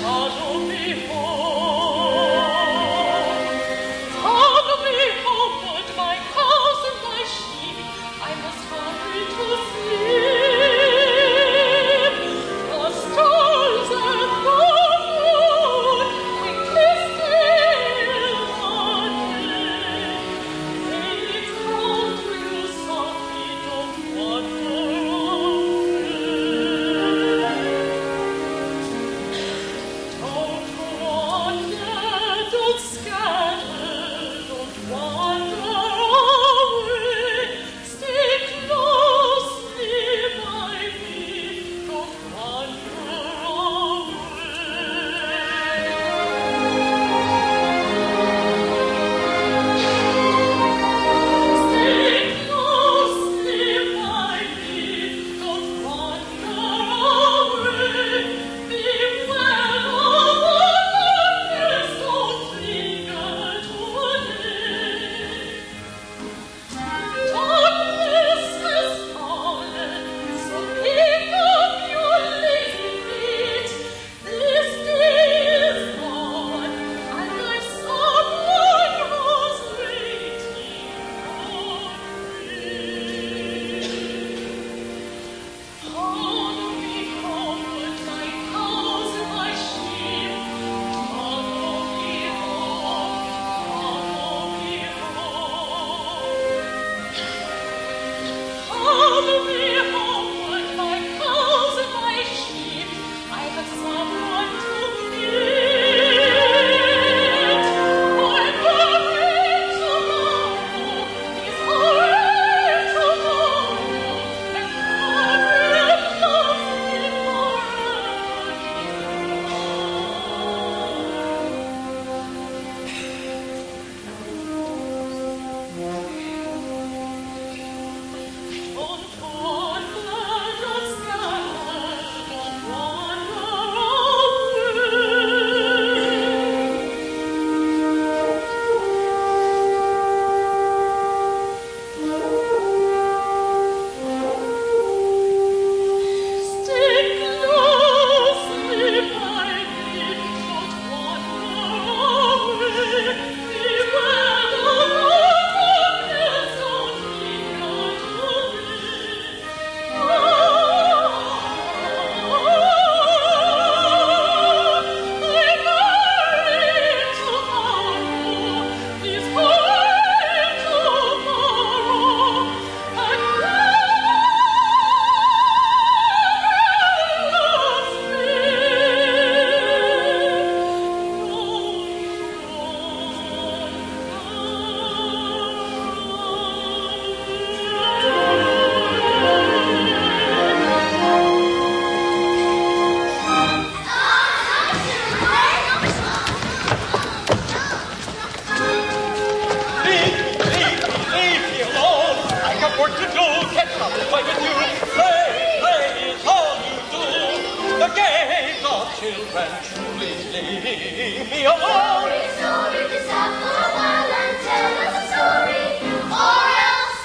children, please leave me alone. Sorry, just stop for a while and tell us a story, or else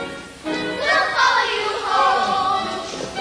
we'll follow you home.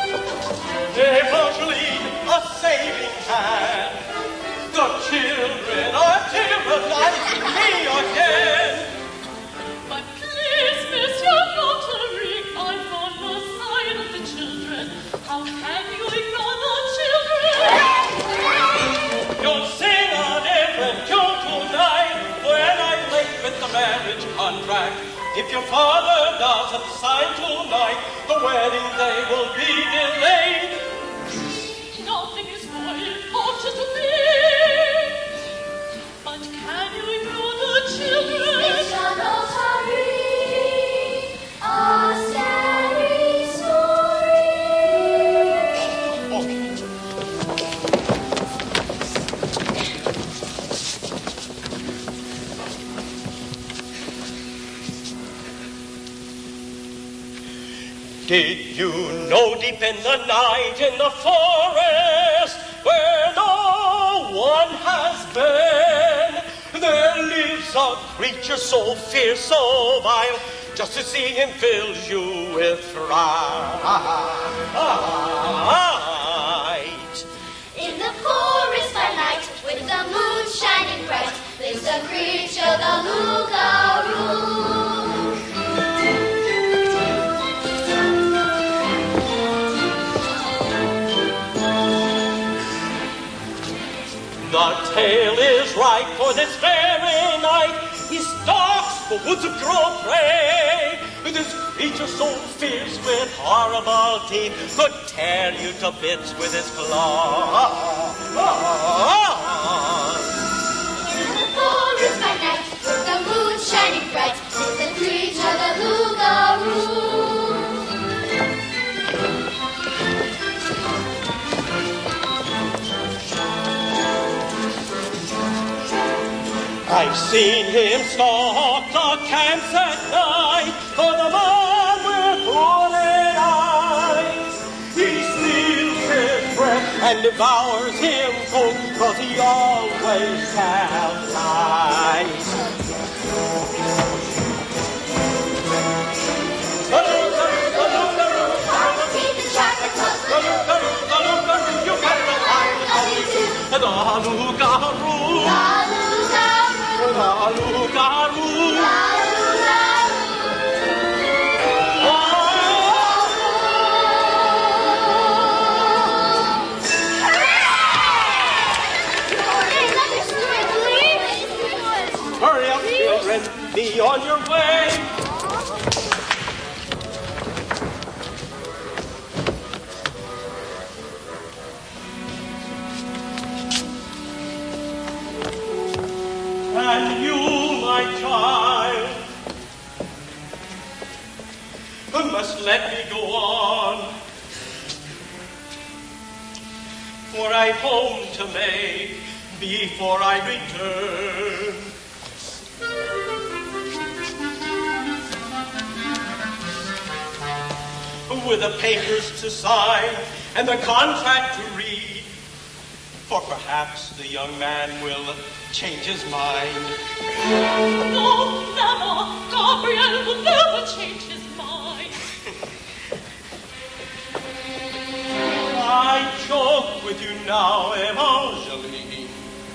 Evangeline, a saving hand. The children are terrorizing me again. But please, miss, you're not hurrying. I'm on the side of the children. How can you ignore the children? You'll sing an errand tune tonight when I'm late with the marriage contract. If your father doesn't sign tonight, the wedding day will be delayed. Nothing is more important to me. But can you ignore the children? We shall not hurry, a scary story. Did you know deep in the night in the forest where no one has been, there lives a creature so fierce, so vile, just to see him fills you with fright. In the forest by night The tale is right, for this very night he stalks the woods of Gros-Pré. This creature so fierce with horrible teeth could tear you to bits with his claws. In the forest by night, with the moon shining bright, is the creature, the Loup-Garou. I've seen him stalk the camps at night, for the man with hooded eyes. He steals his breath and devours him cold, 'cause he always tells lies. The Loup-Garou, Powerful teeth and sharper claws, the Loup-Garou, you better hide. love you too. The Loup-Garou, La the Loup-Garou. Hurry up, children, be on your way. And you, my child, must let me go on, for I've home to make before I return. With the papers to sign and the contract to read, for perhaps the young man will change his mind. No, never. Gabriel will never change his mind. I joke with you now, Evangeline.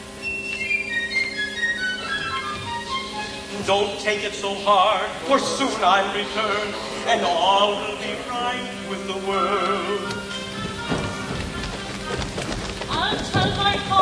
Don't take it so hard, for soon I'll return, and all will be right with the world. I'll tell my